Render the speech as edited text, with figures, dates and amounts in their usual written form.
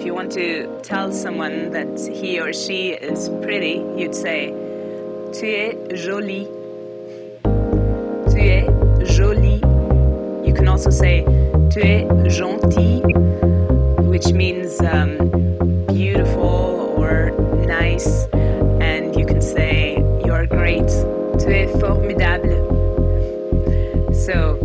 if you want to tell someone that he or she is pretty, you'd say, tu es jolie. Tu es jolie. You can also say, tu es gentil, which means beautiful or nice. And you can say, you're great. Tu es formidable. So